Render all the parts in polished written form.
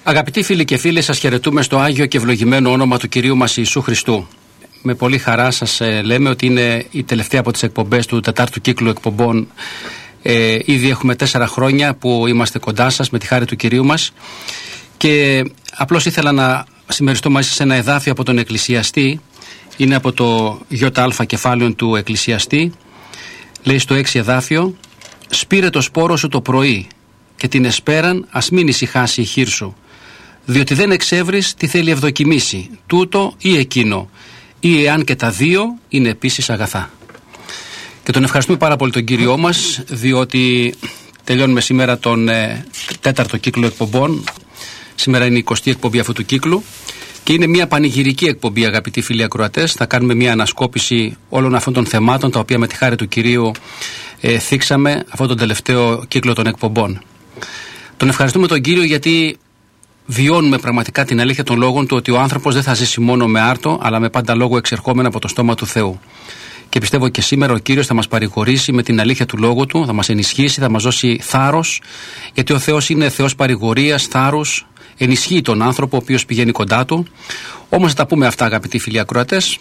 Αγαπητοί φίλοι και φίλοι, σας χαιρετούμε στο Άγιο και ευλογημένο όνομα του Κυρίου μας Ιησού Χριστού. Με πολύ χαρά σας λέμε ότι είναι η τελευταία από τις εκπομπές του 4ου κύκλου εκπομπών. Ήδη έχουμε 4 χρόνια που είμαστε κοντά σας με τη χάρη του Κυρίου μας. Και απλώς ήθελα να συμμεριστώ μαζί σας ένα εδάφιο από τον Εκκλησιαστή. Είναι από το ΙΑ κεφάλαιο του Εκκλησιαστή. Λέει στο 6 εδάφιο: «Σπήρε το σπόρο σου το πρωί και την εσπέραν ας μην ησυχάσει η χείρ σου, διότι δεν εξεύρεις τι θέλει ευδοκιμήσει, τούτο ή εκείνο, ή εάν και τα δύο είναι επίσης αγαθά». Και τον ευχαριστούμε πάρα πολύ τον Κύριό μας, διότι τελειώνουμε σήμερα τον 4ο κύκλο εκπομπών. Σήμερα είναι η 20η εκπομπή αυτού του κύκλου και είναι μια πανηγυρική εκπομπή, αγαπητοί φίλοι ακροατές. Θα κάνουμε μια ανασκόπηση όλων αυτών των θεμάτων τα οποία με τη χάρη του Κυρίου θίξαμε αυτόν τον τελευταίο κύκλο των εκπομπών. Τον ευχαριστούμε τον Κύριο γιατί βιώνουμε πραγματικά την αλήθεια των λόγων του, ότι ο άνθρωπος δεν θα ζήσει μόνο με άρτο, αλλά με πάντα λόγο εξερχόμενο από το στόμα του Θεού. Και πιστεύω και σήμερα ο Κύριος θα μας παρηγορήσει με την αλήθεια του λόγου του, θα μας ενισχύσει, θα μας δώσει θάρρος, γιατί ο Θεός είναι Θεός παρηγορίας, θάρρους, ενισχύει τον άνθρωπο ο οποίος πηγαίνει κοντά του. Όμως θα τα πούμε αυτά, αγαπητοί φίλοι ακροατές.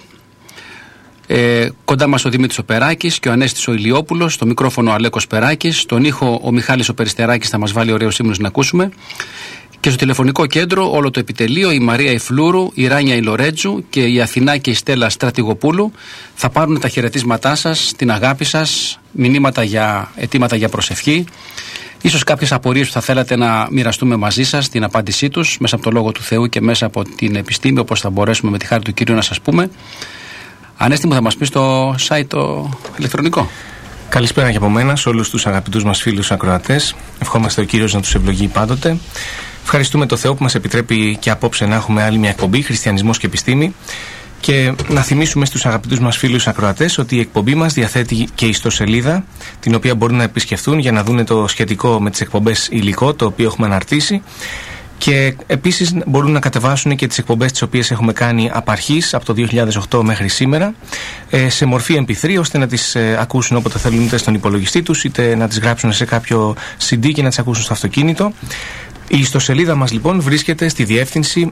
Κοντά μας ο Δημήτρης ο Περάκης και ο Ανέστης ο Ηλιόπουλος, στο μικρόφωνο ο Αλέκος Περάκης, στον ήχο ο Μιχάλης ο Περιστεράκης θα μας βάλει ωραίους ύμνους να ακούσουμε. Και στο τηλεφωνικό κέντρο όλο το επιτελείο, η Μαρία η Φλούρου, η Ράνια η Λορέτζου και η Αθηνά και η Στέλλα Στρατηγοπούλου θα πάρουν τα χαιρετίσματά σας, την αγάπη σας, αιτήματα για προσευχή. Ίσως κάποιες απορίες που θα θέλατε να μοιραστούμε μαζί σας, την απάντησή τους μέσα από το Λόγο του Θεού και μέσα από την επιστήμη, όπως θα μπορέσουμε με τη χάρη του Κύριου να σας πούμε. Ανέστη μου, θα μας πει στο site το ηλεκτρονικό. Καλησπέρα και από μένα σε όλους τους αγαπητούς μας φίλους ακροατές. Ευχόμαστε ο Κύριος να τους ευλογεί πάντοτε. Ευχαριστούμε το Θεό που μας επιτρέπει και απόψε να έχουμε άλλη μια εκπομπή, Χριστιανισμός και Επιστήμη. Και να θυμίσουμε στους αγαπητούς μας φίλους ακροατές ότι η εκπομπή μας διαθέτει και ιστοσελίδα, την οποία μπορούν να επισκεφθούν για να δουν το σχετικό με τις εκπομπές υλικό, το οποίο έχουμε αναρτήσει. Και επίσης μπορούν να κατεβάσουν και τις εκπομπές τις οποίες έχουμε κάνει απ' αρχής, από το 2008 μέχρι σήμερα, σε μορφή MP3, ώστε να τις ακούσουν όποτε θέλουν, είτε στον υπολογιστή τους, είτε να τις γράψουν σε κάποιο CD και να τις ακούσουν στο αυτοκίνητο. Η ιστοσελίδα μας λοιπόν βρίσκεται στη διεύθυνση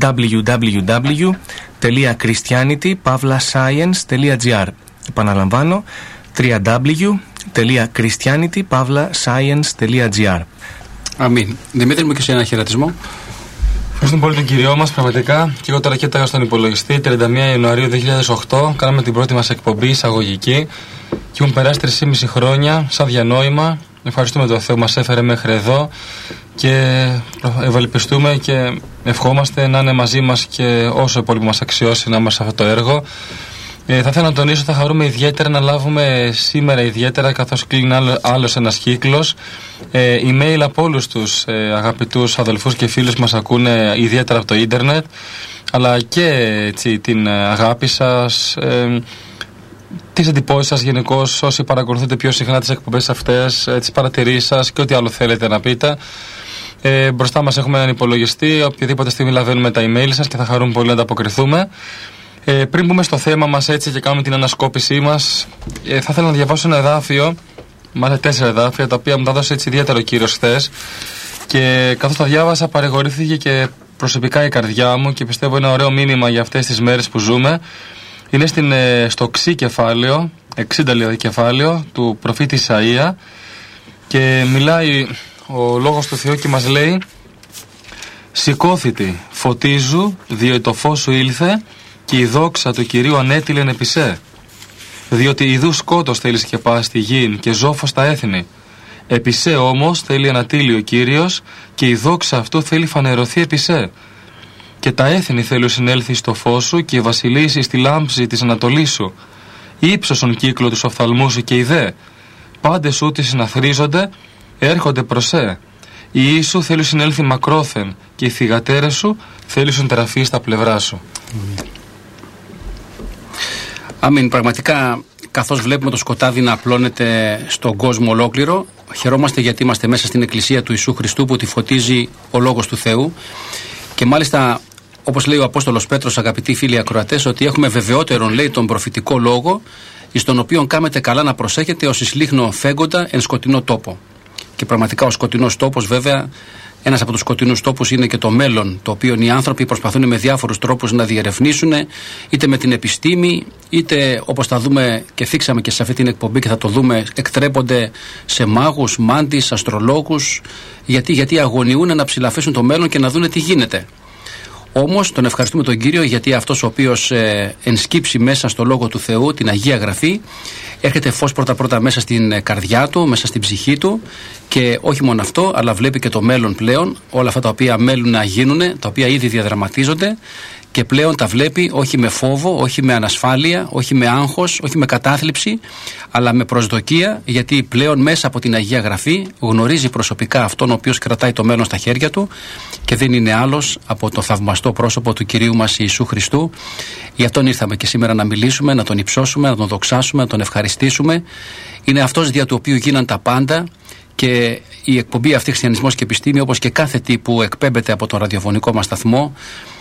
www.christianity-science.gr. Επαναλαμβάνω, www.christianity-science.gr. Αμήν. Δημήτρη μου, και σε ένα χαιρετισμό. Ευχαριστούμε πολύ τον Κυριό μας, πραγματικά. Και εγώ τώρα κοίταγα στον υπολογιστή. 31 Ιανουαρίου 2008 κάναμε την πρώτη μας εκπομπή εισαγωγική και έχουν περάσει 3,5 χρόνια σαν διανόημα. Ευχαριστούμε τον Θεό, μας έφερε μέχρι εδώ και ευελπιστούμε και ευχόμαστε να είναι μαζί μας και όσο πολύ μας αξιώσει να είμαστε σε αυτό το έργο. Θα ήθελα να τονίσω, θα χαρούμε ιδιαίτερα να λάβουμε σήμερα, ιδιαίτερα καθώς κλείνει άλλος ένας κύκλος, email από όλους τους αγαπητούς αδελφούς και φίλους που μας ακούνε ιδιαίτερα από το ίντερνετ, αλλά και έτσι, την αγάπη σας, τις εντυπώσεις σας γενικώς, όσοι παρακολουθείτε πιο συχνά τις εκπομπές αυτές, τις παρατηρήσεις σας και ό,τι άλλο θέλετε να πείτε. Μπροστά μας έχουμε έναν υπολογιστή, οποιαδήποτε στιγμή λαβαίνουμε τα email σας και θα χαρούμε πολύ να ανταποκριθούμε. Πριν μπούμε στο θέμα μας έτσι και κάνουμε την ανασκόπησή μας, θα ήθελα να διαβάσω ένα εδάφιο, μάλλον 4 εδάφια, τα οποία μου τα έδωσε έτσι ιδιαίτερο ο Κύριος χθες, και καθώς τα διάβασα παρηγορήθηκε και προσωπικά η καρδιά μου και πιστεύω ένα ωραίο μήνυμα για αυτές τις μέρες που ζούμε. Είναι στο ξύ κεφάλαιο, 60 λέει κεφάλαιο του προφήτη Ισαΐα, και μιλάει ο λόγος του Θεού και μας λέει: «Σηκώθητη, φωτίζου, διότι το φως σου ήλθε και η δόξα του Κυρίου ανέτειλεν επί σε. Διότι ιδού σκότος θέλει σκεπάσει τη γη και ζόφος τα έθνη. Επί σε όμως θέλει ανατείλει ο Κύριος και η δόξα αυτού θέλει φανερωθεί επί σε. Και τα έθνη θέλουν συνέλθει στο φως σου και οι βασιλείς στη λάμψη της ανατολής σου. Ήψωσον κύκλο τους οφθαλμούς σου και οι δε. Πάντες ούτοι συναθρίζονται έρχονται προς σε. Οι ίσου σου θέλουν συνέλθει μακρόθεν και οι θυγατέρες σου θέλουν τεραφή στα πλευρά σου». Αμήν. Πραγματικά, καθώς βλέπουμε το σκοτάδι να απλώνεται στον κόσμο ολόκληρο, χαιρόμαστε γιατί είμαστε μέσα στην Εκκλησία του Ιησού Χριστού που τη φωτίζει ο Λόγος του Θεού. Και μάλιστα, όπως λέει ο Απόστολος Πέτρος, αγαπητοί φίλοι ακροατές, ότι έχουμε βεβαιότερον, λέει, τον προφητικό λόγο, εις τον οποίον κάμετε καλά να προσέχετε ως εις λίχνο φέγγοντα εν σκοτεινό τόπο. Και πραγματικά ο σκοτεινός τόπος, βέβαια, ένας από τους σκοτεινούς τόπους είναι και το μέλλον, το οποίο οι άνθρωποι προσπαθούν με διάφορους τρόπους να διερευνήσουν, είτε με την επιστήμη, είτε όπως θα δούμε και θίξαμε και σε αυτή την εκπομπή και θα το δούμε, εκτρέπονται σε μάγους, μάντις, αστρολόγους, γιατί αγωνιούν να ψηλαφίσουν το μέλλον και να δούνε τι γίνεται. Όμως τον ευχαριστούμε τον Κύριο, γιατί αυτός ο οποίος ενσκύψει μέσα στο Λόγο του Θεού, την Αγία Γραφή, έρχεται φως πρώτα μέσα στην καρδιά του, μέσα στην ψυχή του, και όχι μόνο αυτό, αλλά βλέπει και το μέλλον πλέον, όλα αυτά τα οποία μένουν να γίνουν, τα οποία ήδη διαδραματίζονται, και πλέον τα βλέπει όχι με φόβο, όχι με ανασφάλεια, όχι με άγχος, όχι με κατάθλιψη, αλλά με προσδοκία, γιατί πλέον μέσα από την Αγία Γραφή γνωρίζει προσωπικά αυτόν ο οποίος κρατάει το μέλλον στα χέρια του, και δεν είναι άλλος από το θαυμαστό πρόσωπο του Κυρίου μας Ιησού Χριστού. Γι' αυτόν ήρθαμε και σήμερα να μιλήσουμε, να τον υψώσουμε, να τον δοξάσουμε, να τον ευχαριστήσουμε. Είναι αυτός δια του οποίου γίναν τα πάντα, και η εκπομπή αυτή Χριστιανισμός και Επιστήμη, όπως και κάθε τι που εκπέμπεται από τον ραδιοφωνικό μας σταθμό,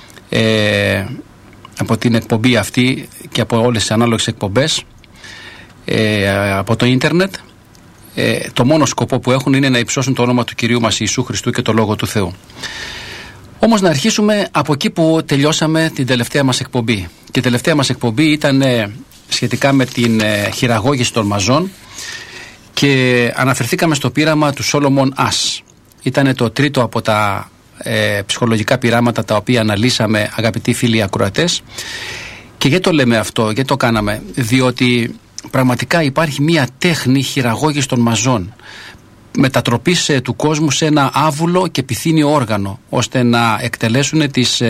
από την εκπομπή αυτή και από όλες τις ανάλογες εκπομπές, από το ίντερνετ, το μόνο σκοπό που έχουν είναι να υψώσουν το όνομα του Κυρίου μας Ιησού Χριστού και το Λόγο του Θεού. Όμως να αρχίσουμε από εκεί που τελειώσαμε την τελευταία μας εκπομπή. Και η τελευταία μας εκπομπή ήταν σχετικά με την χειραγώγηση των μαζών, και αναφερθήκαμε στο πείραμα του Σόλομον Ας. Ήταν το τρίτο από τα ψυχολογικά πειράματα τα οποία αναλύσαμε, αγαπητοί φίλοι ακροατές. Και γιατί το λέμε αυτό, γιατί το κάναμε? Διότι πραγματικά υπάρχει μια τέχνη χειραγώγησης των μαζών, μετατροπής του κόσμου σε ένα άβουλο και πυθύνιο όργανο, ώστε να εκτελέσουν τις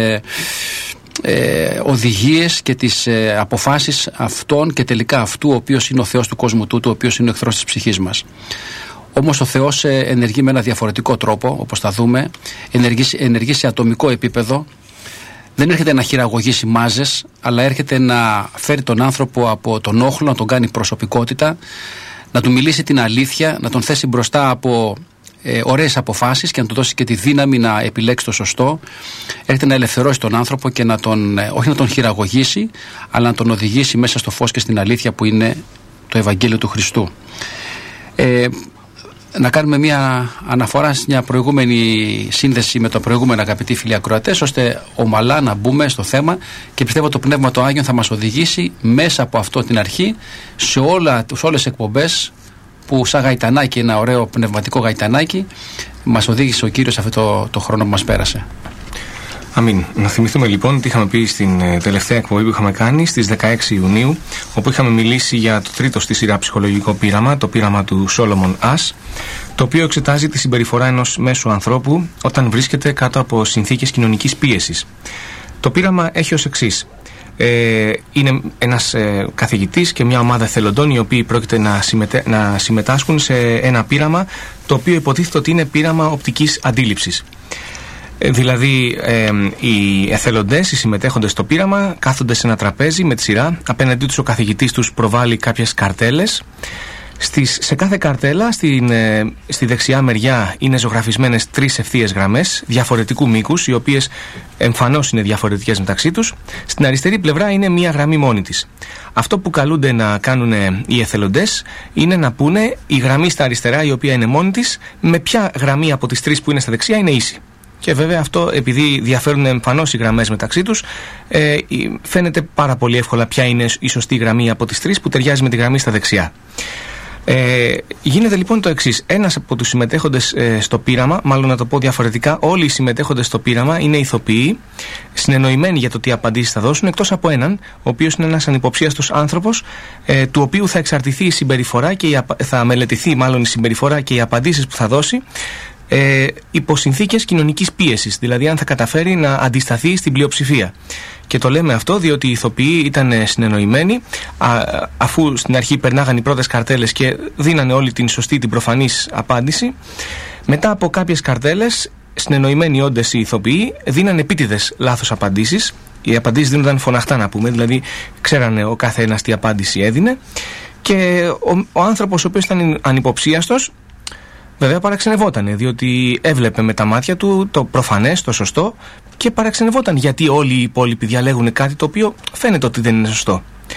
οδηγίες και τις αποφάσεις αυτών και τελικά αυτού ο οποίος είναι ο Θεός του κόσμου τούτου, ο οποίος είναι ο εχθρός της ψυχής μας. Όμως ο Θεός ενεργεί με ένα διαφορετικό τρόπο, όπως θα δούμε, ενεργεί σε ατομικό επίπεδο. Δεν έρχεται να χειραγωγήσει μάζες, αλλά έρχεται να φέρει τον άνθρωπο από τον όχλο, να τον κάνει προσωπικότητα, να του μιλήσει την αλήθεια, να τον θέσει μπροστά από ωραίες αποφάσεις και να του δώσει και τη δύναμη να επιλέξει το σωστό. Έρχεται να ελευθερώσει τον άνθρωπο και να τον, όχι να τον χειραγωγήσει, αλλά να τον οδηγήσει μέσα στο φως και στην αλήθεια που είναι το Ευαγγέλιο του Χριστού. Να κάνουμε μια αναφορά σε μια προηγούμενη σύνδεση με το προηγούμενο, αγαπητοί φίλοι ακροατές, ώστε ομαλά να μπούμε στο θέμα, και πιστεύω το Πνεύμα το Άγιον θα μας οδηγήσει μέσα από αυτό την αρχή σε όλες τις εκπομπές που σαν γαϊτανάκι, ένα ωραίο πνευματικό γαϊτανάκι, μας οδήγησε ο Κύριος αυτό το χρόνο που μας πέρασε. Αμήν. Να θυμηθούμε λοιπόν ότι είχαμε πει στην τελευταία εκπομπή που είχαμε κάνει στις 16 Ιουνίου, όπου είχαμε μιλήσει για το τρίτο στη σειρά ψυχολογικό πείραμα, το πείραμα του Σόλομον Ας, το οποίο εξετάζει τη συμπεριφορά ενός μέσου ανθρώπου όταν βρίσκεται κάτω από συνθήκες κοινωνικής πίεσης. Το πείραμα έχει ως εξής. Είναι ένας καθηγητής και μια ομάδα εθελοντών, οι οποίοι πρόκειται να συμμετάσχουν σε ένα πείραμα, το οποίο υποτίθεται ότι είναι πείραμα οπτικής αντίληψης. Δηλαδή οι εθελοντές, οι συμμετέχοντες στο πείραμα, κάθονται σε ένα τραπέζι με τη σειρά. Απέναντί τους ο καθηγητής τους προβάλλει κάποιες καρτέλες. Σε κάθε καρτέλα στη δεξιά μεριά είναι ζωγραφισμένες 3 ευθείες γραμμές διαφορετικού μήκους, οι οποίες εμφανώς είναι διαφορετικές μεταξύ τους. Στην αριστερή πλευρά είναι μία γραμμή μόνη της. Αυτό που καλούνται να κάνουν οι εθελοντές είναι να πούνε η γραμμή στα αριστερά, η οποία είναι μόνη της, με ποια γραμμή από τις 3 που είναι στα δεξιά είναι ίση. Και βέβαια αυτό, επειδή διαφέρουν εμφανώς οι γραμμές μεταξύ τους, φαίνεται πάρα πολύ εύκολα ποια είναι η σωστή γραμμή από τις 3 που ταιριάζει με τη γραμμή στα δεξιά. Γίνεται λοιπόν το εξής. Ένας από τους συμμετέχοντες στο πείραμα, μάλλον να το πω διαφορετικά, όλοι οι συμμετέχοντες στο πείραμα είναι ηθοποιοί, συνεννοημένοι για το τι απαντήσεις θα δώσουν, εκτός από έναν, ο οποίος είναι ένας ανυποψίαστος άνθρωπος, του οποίου θα εξαρτηθεί η συμπεριφορά και θα μελετηθεί μάλλον η συμπεριφορά και οι απαντήσεις που θα δώσει υπό συνθήκες κοινωνικής πίεσης, δηλαδή αν θα καταφέρει να αντισταθεί στην πλειοψηφία. Και το λέμε αυτό διότι οι ηθοποιοί ήταν συνεννοημένοι, αφού στην αρχή περνάγαν οι πρώτες καρτέλες και δίνανε όλη την σωστή, την προφανής απάντηση. Μετά από κάποιες καρτέλες, συνεννοημένοι όντες οι ηθοποιοί δίνανε επίτηδες λάθος απαντήσεις. Οι απαντήσεις δίνονταν φωναχτά, να πούμε, δηλαδή ξέρανε ο κάθε ένας τι απάντηση έδινε. Και ο άνθρωπος ο οποίος ήταν ανυποψίαστος, βέβαια παραξενευότανε, διότι έβλεπε με τα μάτια του το προφανές, το σωστό, και παραξενευόταν γιατί όλοι οι υπόλοιποι διαλέγουν κάτι το οποίο φαίνεται ότι δεν είναι σωστό.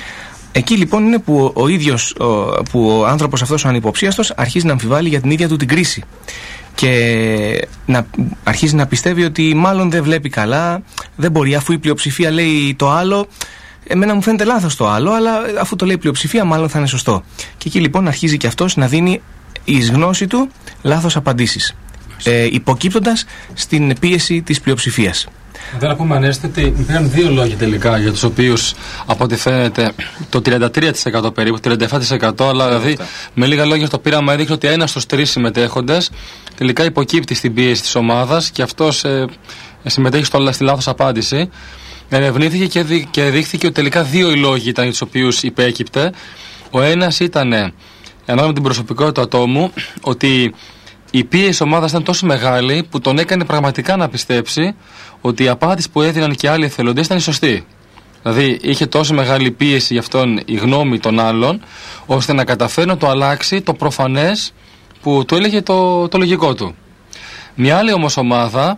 Εκεί λοιπόν είναι που που ο άνθρωπος αυτός ο ανυποψίαστος αρχίζει να αμφιβάλλει για την ίδια του την κρίση και αρχίζει να πιστεύει ότι μάλλον δεν βλέπει καλά, δεν μπορεί, αφού η πλειοψηφία λέει το άλλο. Εμένα μου φαίνεται λάθος το άλλο, αλλά αφού το λέει η πλειοψηφία, μάλλον θα είναι σωστό. Και εκεί λοιπόν αρχίζει και αυτός να δίνει εις γνώση του λάθος απαντήσεις, υποκύπτοντας στην πίεση της πλειοψηφίας. Δεν να πούμε, Ανέστη, ότι υπήρχαν δύο λόγοι τελικά για τους οποίους, από ό,τι φαίνεται, το 33% περίπου, 37%, αλλά δηλαδή με λίγα λόγια στο πείραμα έδειξε ότι ένας στους 3 συμμετέχοντες τελικά υποκύπτει στην πίεση της ομάδας και αυτός συμμετέχει στη λάθος απάντηση. Ερευνήθηκε και δείχθηκε ότι τελικά 2 οι λόγοι ήταν για τους οποίους υπέκυπτε. Ο ένας ήταν, ανάλογα με την προσωπικότητα του ατόμου, ότι η πίεση της ομάδας ήταν τόσο μεγάλη που τον έκανε πραγματικά να πιστέψει ότι η απάντηση που έδιναν και άλλοι εθελοντές ήταν η σωστή. Δηλαδή είχε τόσο μεγάλη πίεση γι' αυτόν η γνώμη των άλλων, ώστε να καταφέρει να το αλλάξει το προφανές που του έλεγε το λογικό του. Μια άλλη όμως ομάδα,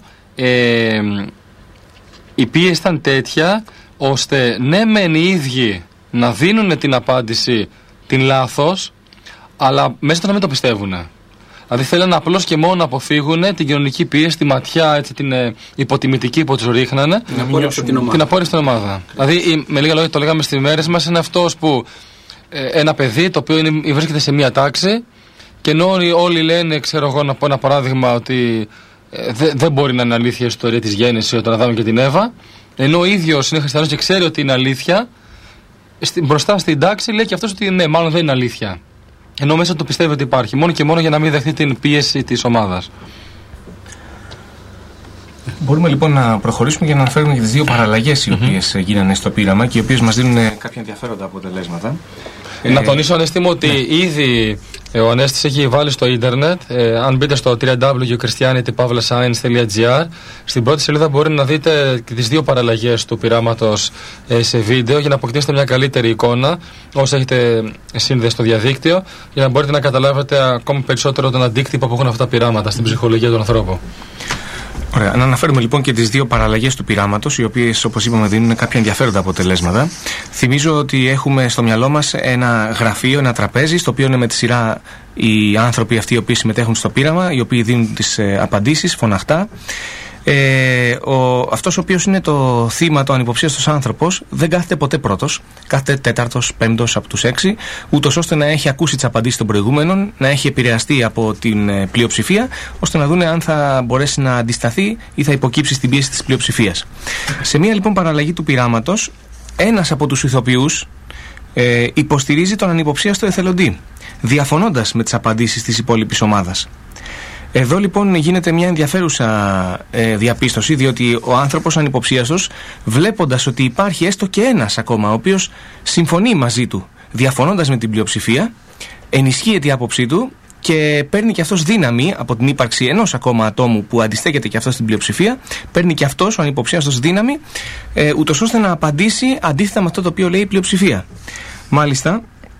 η πίεση ήταν τέτοια ώστε ναι μεν οι ίδιοι να δίνουν την απάντηση την λάθος, αλλά μέσα του να μην το πιστεύουν. Δηλαδή θέλουν απλώς και μόνο να αποφύγουν την κοινωνική πίεση, τη ματιά, έτσι, την υποτιμητική που τους ρίχνανε, την απόρριψη στην ομάδα. Δηλαδή, με λίγα λόγια, το λέγαμε στις μέρες μας, είναι αυτός που ένα παιδί το οποίο βρίσκεται σε μία τάξη και ενώ όλοι λένε, ξέρω εγώ, να πω ένα παράδειγμα, ότι δεν μπορεί να είναι αλήθεια η ιστορία της γέννησης των Αδάμ και την Εύα, ενώ ο ίδιος είναι χριστιανός και ξέρει ότι είναι αλήθεια, μπροστά στην τάξη λέει και αυτός ότι ναι, μάλλον δεν είναι αλήθεια. Ενώ μέσα το πιστεύει ότι υπάρχει, μόνο και μόνο για να μην δεχτεί την πίεση της ομάδας. Μπορούμε λοιπόν να προχωρήσουμε για να αναφέρουμε και τις 2 παραλλαγές οι οποίες γίνανε στο πείραμα και οι οποίες μας δίνουν κάποια ενδιαφέροντα αποτελέσματα. Να τονίσω, Ανέστη μου, ότι ήδη ο Ανέστης έχει βάλει στο ίντερνετ, αν μπείτε στο www.christianity.science.gr, στην πρώτη σελίδα μπορείτε να δείτε και τις 2 παραλλαγές του πειράματος σε βίντεο για να αποκτήσετε μια καλύτερη εικόνα όσο έχετε σύνδεση στο διαδίκτυο, για να μπορείτε να καταλάβετε ακόμη περισσότερο τον αντίκτυπο που έχουν αυτά τα πειράματα στην ψυχολογία του ανθρώπου. Ωραία. Να αναφέρουμε λοιπόν και τις 2 παραλλαγές του πειράματος, οι οποίες, όπως είπαμε, δίνουν κάποια ενδιαφέροντα αποτελέσματα. Θυμίζω ότι έχουμε στο μυαλό μας ένα γραφείο, ένα τραπέζι, στο οποίο είναι με τη σειρά οι άνθρωποι αυτοί οι οποίοι συμμετέχουν στο πείραμα, οι οποίοι δίνουν τις απαντήσεις φωναχτά. Αυτός ο οποίος είναι το θύμα, το ανυποψίαστος άνθρωπος, δεν κάθεται ποτέ πρώτος, κάθεται 4ος, 5ος από τους 6, ούτως ώστε να έχει ακούσει τις απαντήσεις των προηγούμενων, να έχει επηρεαστεί από την πλειοψηφία, ώστε να δούνε αν θα μπορέσει να αντισταθεί ή θα υποκύψει στην πίεση της πλειοψηφίας. Σε μία λοιπόν παραλλαγή του πειράματος, ένας από τους ηθοποιούς υποστηρίζει τον ανυποψίαστο εθελοντή, διαφωνώντας με τις απαντήσεις της υπόλοιπης ομάδας. Εδώ λοιπόν γίνεται μια ενδιαφέρουσα διαπίστωση, διότι ο άνθρωπος ανυποψίαστος, βλέποντας ότι υπάρχει έστω και ένας ακόμα ο οποίος συμφωνεί μαζί του, διαφωνώντας με την πλειοψηφία, ενισχύεται η άποψή του και παίρνει και αυτός δύναμη από την ύπαρξη ενός ακόμα ατόμου που αντιστέκεται και αυτός στην πλειοψηφία, παίρνει και αυτός ο ανυποψίαστος δύναμη, ούτως ώστε να απαντήσει αντίθετα με αυτό το οποίο λέει η πλειοψηφία. Μάλιστα,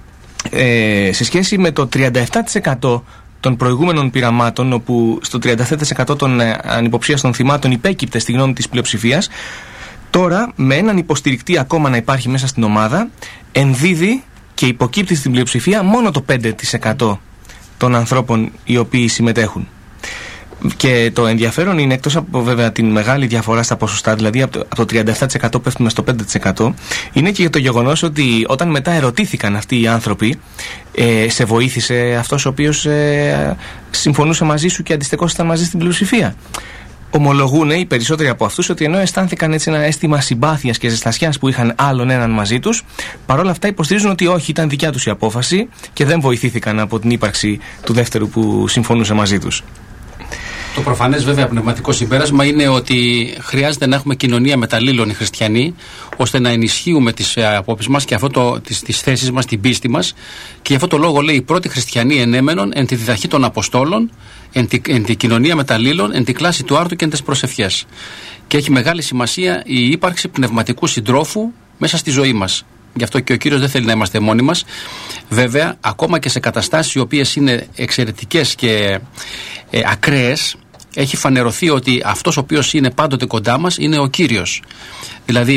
σε σχέση με το 37% των προηγούμενων πειραμάτων, όπου στο 37% των ανυποψίαστων θυμάτων υπέκυπτε στη γνώμη της πλειοψηφίας, τώρα με έναν υποστηρικτή ακόμα να υπάρχει μέσα στην ομάδα, ενδίδει και υποκύπτει στην πλειοψηφία μόνο το 5% των ανθρώπων οι οποίοι συμμετέχουν. Και το ενδιαφέρον είναι, εκτός από βέβαια την μεγάλη διαφορά στα ποσοστά, δηλαδή από το 37% πέφτουμε στο 5%, είναι και για το γεγονός ότι όταν μετά ερωτήθηκαν αυτοί οι άνθρωποι, σε βοήθησε αυτός ο οποίος συμφωνούσε μαζί σου και αντιστεκόσασταν μαζί στην πλειοψηφία. Ομολογούν οι περισσότεροι από αυτούς ότι ενώ αισθάνθηκαν έτσι ένα αίσθημα συμπάθειας και ζεστασιάς που είχαν άλλον έναν μαζί τους, παρόλα αυτά υποστηρίζουν ότι όχι, ήταν δικιά τους η απόφαση και δεν βοηθήθηκαν από την ύπαρξη του δεύτερου που συμφωνούσε μαζί τους. Το προφανές βέβαια πνευματικό συμπέρασμα είναι ότι χρειάζεται να έχουμε κοινωνία μεταλλήλων οι χριστιανοί, ώστε να ενισχύουμε τις απόψεις μας και τις θέσεις μας, την πίστη μας. Και γι' αυτό το λόγο λέει: οι πρώτοι χριστιανοί ενέμενον εν τη διδαχή των Αποστόλων, εν τη κοινωνία μεταλλήλων, εν τη κλάση του άρτου και εν τις προσευχές. Και έχει μεγάλη σημασία η ύπαρξη πνευματικού συντρόφου μέσα στη ζωή μας. Γι' αυτό και ο Κύριος δεν θέλει να είμαστε μόνοι μας. Βέβαια, ακόμα και σε καταστάσεις οι οποίες είναι εξαιρετικές και ακραίες, έχει φανερωθεί ότι αυτός ο οποίος είναι πάντοτε κοντά μας είναι ο Κύριος. Δηλαδή,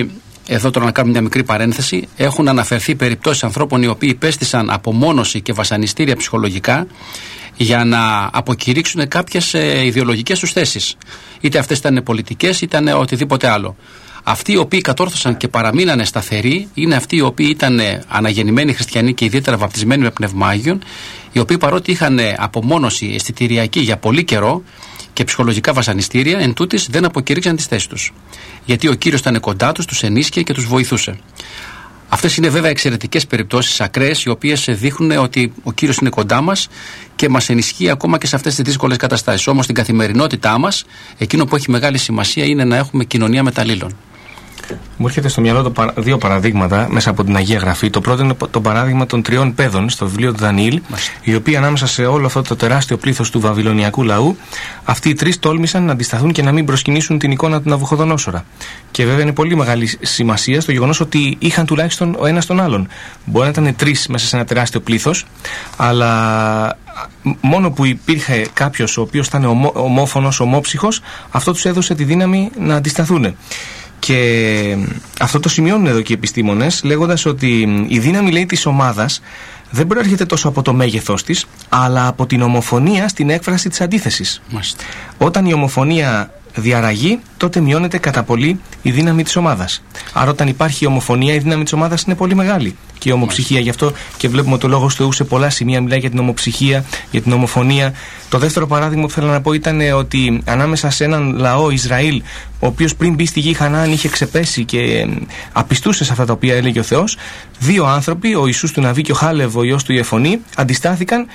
εδώ τώρα να κάνουμε μια μικρή παρένθεση, έχουν αναφερθεί περιπτώσεις ανθρώπων οι οποίοι υπέστησαν απομόνωση και βασανιστήρια ψυχολογικά για να αποκηρύξουν κάποιες ιδεολογικές τους θέσεις. Είτε αυτές ήταν πολιτικές, ήταν οτιδήποτε άλλο. Αυτοί οι οποίοι κατόρθωσαν και παραμείνανε σταθεροί είναι αυτοί οι οποίοι ήταν αναγεννημένοι χριστιανοί και ιδιαίτερα βαπτισμένοι με πνεύμα Άγιον, οι οποίοι παρότι είχαν απομόνωση αισθητηριακή για πολύ καιρό και ψυχολογικά βασανιστήρια, εν τούτης δεν αποκηρύξαν τις θέσεις τους. Γιατί ο Κύριος ήταν κοντά τους, τους ενίσχυε και τους βοηθούσε. Αυτές είναι βέβαια εξαιρετικές περιπτώσεις, ακραίες, οι οποίες δείχνουν ότι ο Κύριος είναι κοντά μας και μας ενισχύει ακόμα και σε αυτές τις δύσκολες καταστάσεις. Όμως στην καθημερινότητά μας, εκείνο που έχει μεγάλη σημασία είναι να έχουμε κοινωνία μεταλλήλων. Μου έρχεται στο μυαλό δύο παραδείγματα μέσα από την Αγία Γραφή. Το πρώτο είναι το παράδειγμα των 3 παιδών στο βιβλίο του Δανιήλ, οι οποίοι ανάμεσα σε όλο αυτό το τεράστιο πλήθος του βαβυλωνιακού λαού, αυτοί οι 3 τόλμησαν να αντισταθούν και να μην προσκυνήσουν την εικόνα του Ναβουχοδονόσορα. Και βέβαια είναι πολύ μεγάλη σημασία στο γεγονός ότι είχαν τουλάχιστον ο ένας τον άλλον. Μπορεί να ήταν 3 μέσα σε ένα τεράστιο πλήθος, αλλά μόνο που υπήρχε κάποιος ο οποίος ήταν ομόφωνος, ομόψυχος, αυτό τους έδωσε τη δύναμη να αντισταθούν. Και αυτό το σημειώνουν εδώ και οι επιστήμονες, λέγοντας ότι η δύναμη, λέει, της ομάδας δεν προέρχεται τόσο από το μέγεθός της, αλλά από την ομοφωνία στην έκφραση της αντίθεσης. Όταν η ομοφωνία διαραγεί, τότε μειώνεται κατά πολύ η δύναμη της ομάδας. Άρα όταν υπάρχει ομοφωνία, η δύναμη της ομάδας είναι πολύ μεγάλη. Και η ομοψυχία, γι' αυτό και βλέπουμε το Λόγος του Θεού σε πολλά σημεία μιλάει για την ομοψυχία, για την ομοφωνία. Το δεύτερο παράδειγμα που θέλω να πω ήταν ότι ανάμεσα σε έναν λαό, Ισραήλ, ο οποίος πριν μπει στη γη Χαναάν είχε ξεπέσει και απιστούσε σε αυτά τα οποία έλεγε ο Θεός, 2 άνθρωποι, ο Ιησούς του Ναβί και ο Χάλευ, ο ιός του Ιεφωνή, αντιστάθηκαν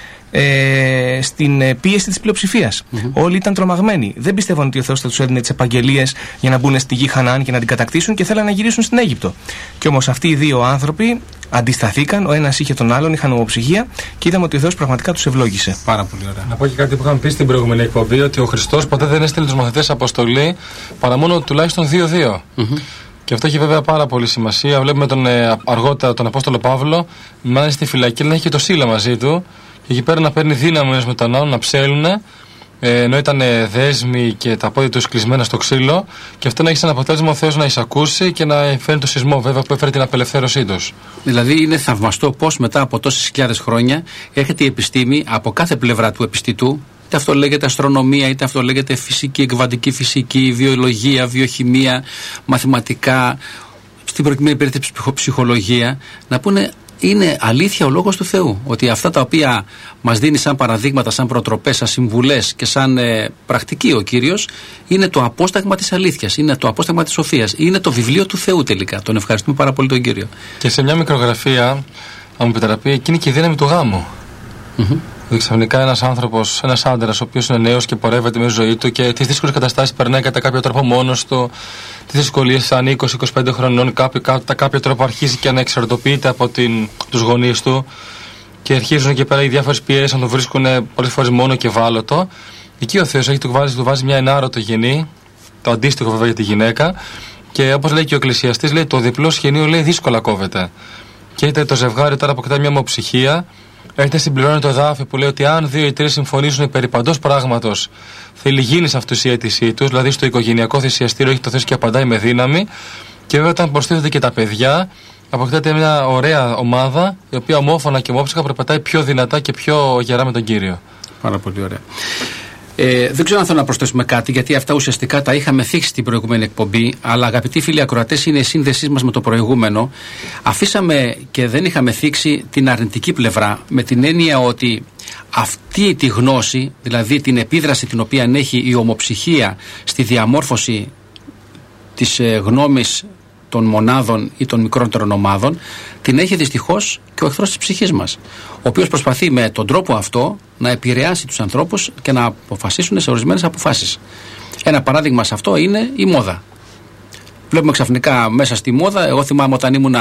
στην πίεση της πλειοψηφίας. Όλοι ήταν τρομαγμένοι. Δεν πιστεύαν ότι ο Θεός θα τους έδινε τις επαγγελίες για να μπουν στη γη Χαναάν και να την κατακτήσουν και θέλαν να γυρίσουν στην Αίγυπτο. Και όμως αυτοί οι 2 άνθρωποι αντισταθήκαν, ο ένας είχε τον άλλον, είχαν ομοψυχία και είδαμε ότι ο Θεός πραγματικά τους ευλόγησε. Πάρα πολύ ωραία. Να πω και κάτι που είχαμε πει στην προηγούμενη εκπομπή, ότι ο Χριστός ποτέ δεν έστειλε τους μαθητές αποστολή παρά μόνο τουλάχιστον 2-2. Και αυτό έχει βέβαια πάρα πολύ σημασία. Βλέπουμε αργότερα τον Απόστολο Παύλο να είναι στη φυλακή, να έχει και το Σίλα μαζί του και εκεί πέρα να παίρνει δύναμη ένας με τον άλλον, να ψέλουν, ενώ ήταν δέσμοι και τα πόδια τους κλεισμένα στο ξύλο, και αυτό να έχει σαν αποτέλεσμα ο Θεός να εισακούσει και να φέρει το σεισμό βέβαια που έφερε την απελευθέρωσή τους. Δηλαδή είναι θαυμαστό πως μετά από τόσες χιλιάδες χρόνια έρχεται η επιστήμη από κάθε πλευρά του επιστητού, είτε αυτό λέγεται αστρονομία, είτε αυτό λέγεται φυσική, εκβαντική φυσική, βιολογία, βιοχημία, μαθηματικά, στην προκειμένη περίπτωση ψυχολογία, να πούνε είναι αλήθεια ο Λόγος του Θεού. Ότι αυτά τα οποία μας δίνει σαν παραδείγματα, σαν προτροπές, σαν συμβουλές και σαν πρακτική ο Κύριος, είναι το απόσταγμα της αλήθειας, είναι το απόσταγμα της σοφίας, είναι το βιβλίο του Θεού τελικά. Τον ευχαριστούμε πάρα πολύ τον Κύριο. Και σε μια μικρογραφία, αν μου επιτραπεί, εκείνη και η δύναμη του γάμου. Δηλαδή ξαφνικά ένας άνθρωπος, ένας άντρας, ο οποίος είναι νέος και πορεύεται με τη ζωή του και τις δύσκολες καταστάσεις περνάει κατά κάποιο τρόπο μόνος του, τις δυσκολίες σαν 20-25 χρονών, κατά κάποιο τρόπο αρχίζει και να εξαρτοποιείται από τους γονείς του και αρχίζουν και πέρα οι διάφορες πιέσεις να τον βρίσκουν πολλές φορές μόνο και ευάλωτο. Εκεί ο Θεός του βάζει μια ενάρωτο γενή, το αντίστοιχο βέβαια για τη γυναίκα, και όπως λέει και ο Εκκλησιαστής, λέει το διπλό σχοινίο, λέει, δύσκολα κόβεται. Και είτε το ζευγάρι τώρα αποκτά μια ομοψυχία, έχετε συμπληρώνει το εδάφιο που λέει ότι αν 2 ή 3 συμφωνήσουν περί παντός πράγματος, θέλει γίνει σε αυτούς η αίτησή τους, δηλαδή στο οικογενειακό θυσιαστήριο έχει το Θεός και απαντάει με δύναμη. Και βέβαια όταν προσθέτονται και τα παιδιά, αποκτάται μια ωραία ομάδα, η οποία ομόφωνα και ομόψυχα περπατάει πιο δυνατά και πιο γερά με τον Κύριο. Πάρα πολύ ωραία. Δεν ξέρω αν θέλω να προσθέσουμε κάτι, γιατί αυτά ουσιαστικά τα είχαμε θίξει στην προηγούμενη εκπομπή. Αλλά αγαπητοί φίλοι ακροατές, είναι η σύνδεσή μας με το προηγούμενο. Αφήσαμε και δεν είχαμε θίξει την αρνητική πλευρά, με την έννοια ότι αυτή τη γνώση, δηλαδή την επίδραση την οποία έχει η ομοψυχία στη διαμόρφωση της γνώμης των μονάδων ή των μικρότερων ομάδων, την έχει δυστυχώς και ο εχθρός της ψυχής μας, ο οποίος προσπαθεί με τον τρόπο αυτό να επηρεάσει τους ανθρώπους και να αποφασίσουν σε ορισμένες αποφάσεις. Ένα παράδειγμα σε αυτό είναι η μόδα. Βλέπουμε ξαφνικά μέσα στη μόδα, εγώ θυμάμαι όταν ήμουν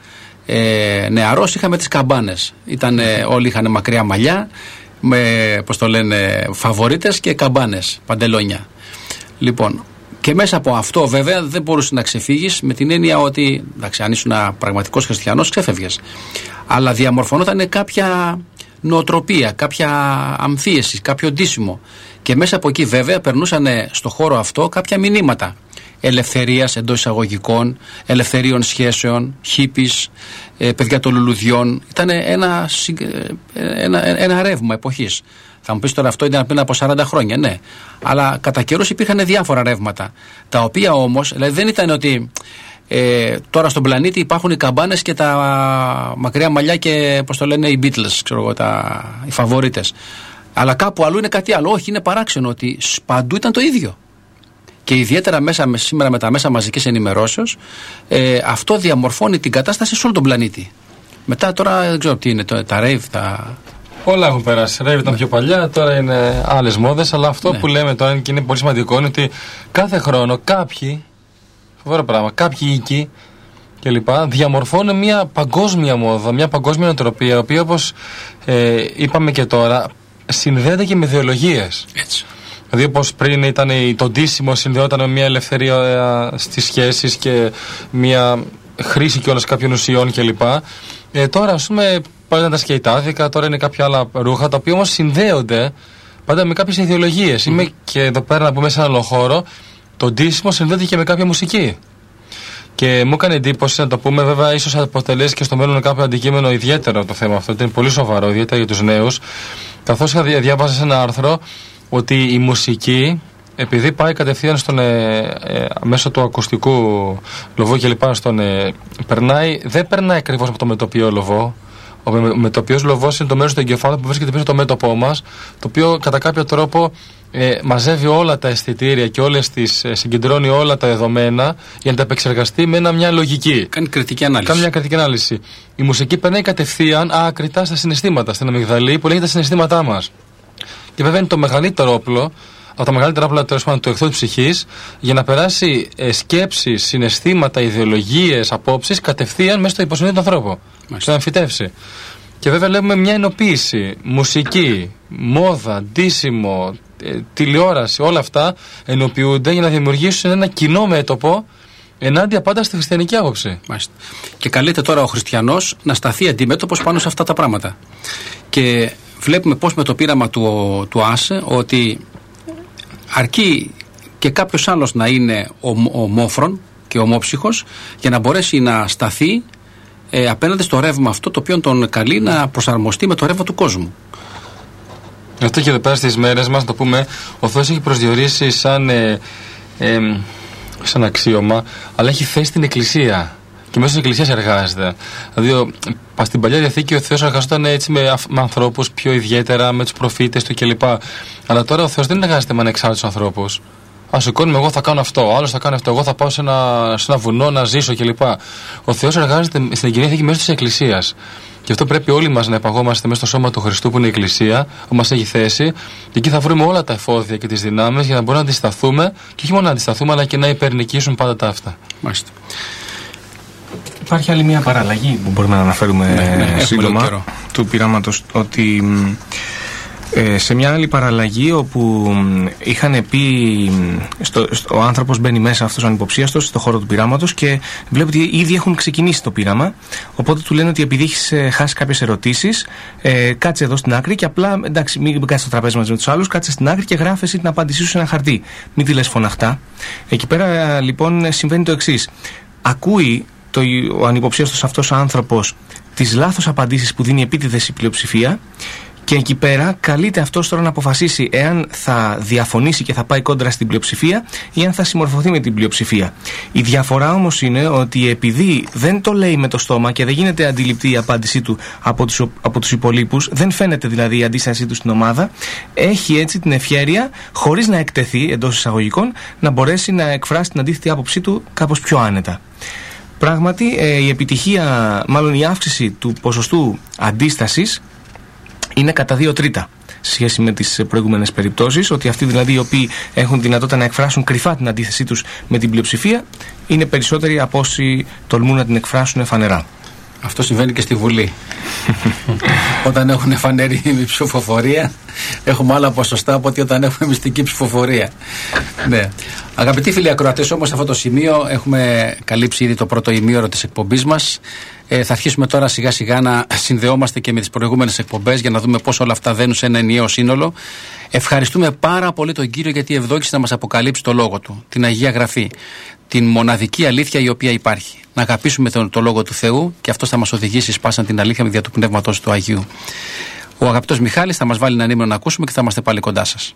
νεαρός, είχαμε τις καμπάνες. Όλοι είχαν μακριά μαλλιά με, πώς το λένε, φαβορίτες και καμπάνες, παντελόνια. Λοιπόν, και μέσα από αυτό βέβαια δεν μπορούσε να ξεφύγεις, με την έννοια ότι, εντάξει, αν ήσουν πραγματικός χριστιανός ξέφευγες. Αλλά διαμορφωνόταν κάποια νοοτροπία, κάποια αμφίεση, κάποιο ντύσιμο. Και μέσα από εκεί βέβαια περνούσαν στο χώρο αυτό κάποια μηνύματα. ελευθερίας εντός εισαγωγικών, ελευθερίων σχέσεων, χίπης, παιδιά των λουλουδιών. Ήταν ένα ρεύμα εποχής. Θα μου πεις τώρα αυτό ήταν πριν από 40 χρόνια, ναι. Αλλά κατά καιρούς υπήρχαν διάφορα ρεύματα. Τα οποία όμως, δηλαδή δεν ήταν ότι τώρα στον πλανήτη υπάρχουν οι καμπάνες και τα μακριά μαλλιά και πώς το λένε οι Beatles, ξέρω εγώ, οι φαβορίτες. Αλλά κάπου αλλού είναι κάτι άλλο. Όχι, είναι παράξενο ότι παντού ήταν το ίδιο. Και ιδιαίτερα σήμερα με τα μέσα μαζικής ενημερώσεως, αυτό διαμορφώνει την κατάσταση σε όλο τον πλανήτη. Μετά τώρα δεν ξέρω τι είναι, τα rave, Όλα έχουν περάσει. Rave ήταν πιο παλιά, τώρα είναι άλλες μόδες. Αλλά αυτό που λέμε τώρα και είναι πολύ σημαντικό είναι ότι κάθε χρόνο κάποιοι, φοβερό πράγμα, κάποιοι οίκοι κλπ. Διαμορφώνουν μια παγκόσμια μόδα, μια παγκόσμια νοοτροπία, η οποία όπως είπαμε και τώρα, συνδέεται και με ιδεολογίες. Έτσι. Δηλαδή όπως πριν ήταν το ντύσιμο συνδεόταν με μια ελευθερία στις σχέσεις και μια χρήση κιόλας κάποιων ουσιών κλπ. Τώρα ας πούμε πάντα τα σκεϊτάδικα, τώρα είναι κάποια άλλα ρούχα τα οποία όμως συνδέονται πάντα με κάποιες ιδεολογίες. Είμαι και εδώ πέρα να πούμε σε έναν άλλο χώρο, το ντύσιμο συνδέεται και με κάποια μουσική. Και μου έκανε εντύπωση να το πούμε, βέβαια, ίσως αποτελέσει και στο μέλλον κάποιο αντικείμενο ιδιαίτερο το θέμα αυτό. Είναι πολύ σοβαρό, ιδιαίτερα για τους νέους. Καθώς διάβαζα σε ένα άρθρο ότι η μουσική, επειδή πάει κατευθείαν μέσω του ακουστικού λοβού και λοιπά, δεν περνάει ακριβώς από το μετωπιαίο λοβό. Ο μετωπιαίος λοβός είναι το μέρος του εγκεφάλου που βρίσκεται πίσω το μέτωπό μας, το οποίο κατά κάποιο τρόπο μαζεύει όλα τα αισθητήρια και συγκεντρώνει όλα τα δεδομένα για να τα επεξεργαστεί με μια λογική. Κάνει κριτική ανάλυση. Κάνει μια κριτική ανάλυση. Η μουσική περνάει κατευθείαν άκρητα στα συναισθήματα, στην αμυγδαλή που λέγεται τα συναισθήματά μας. Και βέβαια είναι το μεγαλύτερο όπλο, από τα μεγαλύτερα όπλα του εχθρού της ψυχής, για να περάσει σκέψεις, συναισθήματα, ιδεολογίες, απόψεις κατευθείαν μέσα στο υποσυνείδητο του ανθρώπου. Στο να εμφυτεύσει. Και βέβαια βλέπουμε μια ενοποίηση. Μουσική, μόδα, ντύσιμο, τηλεόραση, όλα αυτά ενοποιούνται για να δημιουργήσουν ένα κοινό μέτωπο ενάντια πάντα στη χριστιανική άποψη. Μάλιστα. Και καλείται τώρα ο χριστιανός να σταθεί αντιμέτωπος πάνω σε αυτά τα πράγματα. Και βλέπουμε πώς με το πείραμα του Άσε ότι αρκεί και κάποιος άλλος να είναι ομόφρον και ομόψυχος για να μπορέσει να σταθεί απέναντι στο ρεύμα αυτό, το οποίο τον καλεί να προσαρμοστεί με το ρεύμα του κόσμου. Αυτό και εδώ πέρα στις μέρες μας, να το πούμε, ο Θεός έχει προσδιορίσει σαν αξίωμα, αλλά έχει θέσει την Εκκλησία. Και μέσω της Εκκλησίας εργάζεται. Δηλαδή, στην Παλιά Διαθήκη ο Θεός εργαζόταν έτσι με ανθρώπους πιο ιδιαίτερα, με τους προφήτες του κλπ. Αλλά τώρα ο Θεός δεν εργάζεται με ανεξάρτητους ανθρώπους. Σηκώνουμε, εγώ θα κάνω αυτό, ο άλλος θα κάνει αυτό, εγώ θα πάω σε ένα βουνό να ζήσω κλπ. Ο Θεός εργάζεται στην Καινή Διαθήκη μέσω της Εκκλησίας. Γι' αυτό πρέπει όλοι μας να επαγόμαστε μέσα στο σώμα του Χριστού που είναι η Εκκλησία, που μας έχει θέσει, και εκεί θα βρούμε όλα τα εφόδια και τις δυνάμεις για να μπορούμε να αντισταθούμε, και όχι μόνο να αντισταθούμε, αλλά και να υπερνικήσουν πάντα τα αυτά. Μάλιστα. Υπάρχει άλλη μια παραλλαγή που μπορούμε να αναφέρουμε σύντομα του πειράματος, ότι σε μια άλλη παραλλαγή όπου είχαν πει ο άνθρωπος μπαίνει μέσα αυτός ο ανυποψίαστος στο χώρο του πειράματος και βλέπει ότι ήδη έχουν ξεκινήσει το πείραμα, οπότε του λένε ότι επειδή έχεις χάσει κάποιες ερωτήσεις, κάτσε εδώ στην άκρη και απλά, εντάξει, μην κάτσε στο τραπέζι μαζί με τους άλλους, κάτσε στην άκρη και γράφει εσύ την απάντησή σου σε ένα χαρτί, μην τη λες φωναχτά. Εκεί πέρα λοιπόν συμβαίνει το εξής: ακούει ο ανυποψίαστος αυτός άνθρωπος τις λάθος απαντήσεις που δίνει επίτηδες η πλειοψηφία, και εκεί πέρα καλείται αυτός τώρα να αποφασίσει εάν θα διαφωνήσει και θα πάει κόντρα στην πλειοψηφία ή αν θα συμμορφωθεί με την πλειοψηφία. Η διαφορά όμως είναι ότι επειδή δεν το λέει με το στόμα και δεν γίνεται αντιληπτή η απάντησή του από τους υπολείπους, δεν φαίνεται δηλαδή η αντίστασή του στην ομάδα, έχει έτσι την ευχέρεια, χωρίς να εκτεθεί εντός εισαγωγικών, να μπορέσει να εκφράσει την αντίθετη άποψή του κάπως πιο άνετα. Πράγματι, η επιτυχία, μάλλον η αύξηση του ποσοστού αντίστασης είναι κατά 2/3 σε σχέση με τις προηγούμενες περιπτώσεις, ότι αυτοί δηλαδή οι οποίοι έχουν δυνατότητα να εκφράσουν κρυφά την αντίθεσή τους με την πλειοψηφία είναι περισσότεροι από όσοι τολμούν να την εκφράσουν φανερά. Αυτό συμβαίνει και στη Βουλή. Όταν έχουν φανερή ψηφοφορία, έχουμε άλλα ποσοστά από ότι όταν έχουμε μυστική ψηφοφορία. Ναι. Αγαπητοί φίλοι ακροατές, όμως σε αυτό το σημείο έχουμε καλύψει ήδη το πρώτο ημίωρο της εκπομπής μας. Θα αρχίσουμε τώρα σιγά σιγά να συνδεόμαστε και με τις προηγούμενες εκπομπές για να δούμε πώς όλα αυτά δένουν σε ένα ενιαίο σύνολο. Ευχαριστούμε πάρα πολύ τον Κύριο γιατί ευδόκησε να μας αποκαλύψει το Λόγο Του, την Αγία Γραφή, την μοναδική αλήθεια η οποία υπάρχει. Να αγαπήσουμε το Λόγο του Θεού και αυτό θα μας οδηγήσει σπάσαν την αλήθεια με δια του Πνεύματος του Αγίου. Ο αγαπητός Μιχάλης θα μας βάλει ένα ύμνο να ακούσουμε και θα είμαστε πάλι κοντά σας.